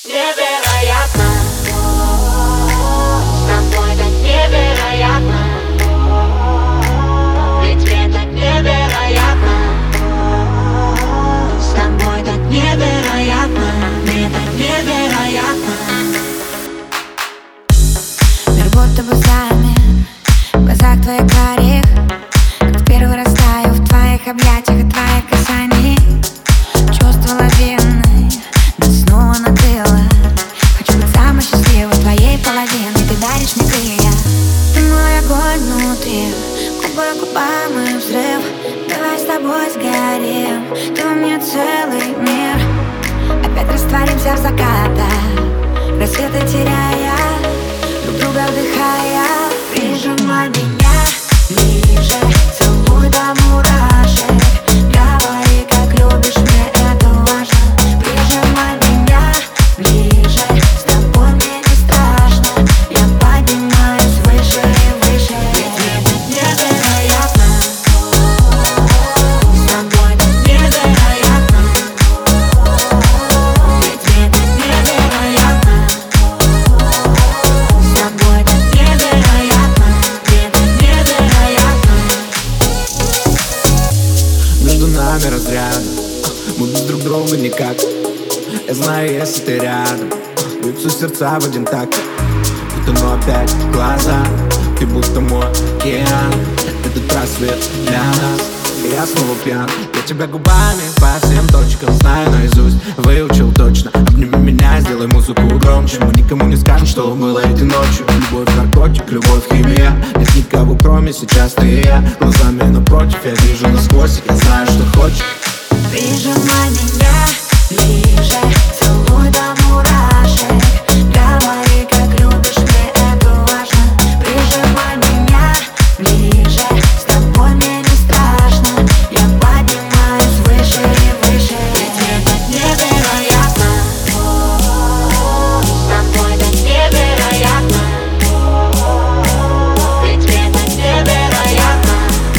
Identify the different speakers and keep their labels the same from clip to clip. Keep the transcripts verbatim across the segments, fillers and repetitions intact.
Speaker 1: Невероятно, с тобой так невероятно, ведь это невероятно, с тобой так невероятно, это невероятно.
Speaker 2: Мир будто бы замер в глазах твоих карих, как в первый раз таю в твоих объятиях и твоих касаний. Чувства лавины, но снова надыло. Хочу быть самой счастливой твоей половиной. Ты даришь мне крылья, ты мой огонь внутри, губы губам и взрыв. Давай с тобой сгорим, ты у меня целый мир. Опять растворимся в закатах, рассветы теряя, друг друга вдыхая. Прижимай меня ближе, целуй до мурашек, говори, как любишь, мне это важно. Прижимай меня ближе, с тобой мне не страшно, я поднимаюсь выше и выше. Ведь это невероятно, с тобой так невероятно, ведь это невероятно, с тобой так невероятно, это невероятно.
Speaker 3: Между нами разряды, мы без друг друга никак. Я знаю, если ты рядом, бьются сердца в один такт. Утону опять в глаза, ты будто мой океан. Этот рассвет для нас, и я снова пьян. Я тебя губами по всем точкам знаю наизусть, выучил точно. Обними меня, сделай музыку громче. Мы никому не скажем, что было этой ночью. Любовь наркотик, любовь химия. Нет никого кроме сейчас ты и я. Глазами напротив, я вижу насквозь, я знаю, что хочешь.
Speaker 2: Прижимай меня ближе, целуй до мурашек, говори, как любишь, мне это важно. Прижимай меня ближе, с тобой мне не страшно, я поднимаюсь выше и выше.
Speaker 1: Ведь это невероятно, с тобой так невероятно, ведь это невероятно,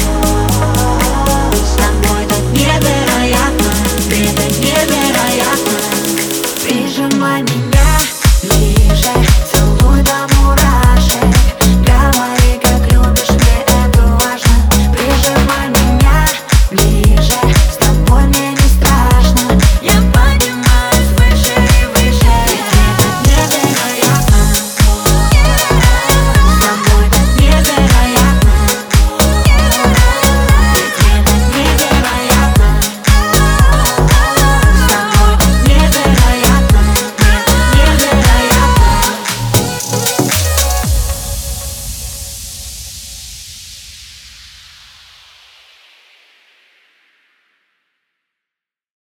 Speaker 1: с тобой так невероятно, это невероятно.
Speaker 2: Прижимай меня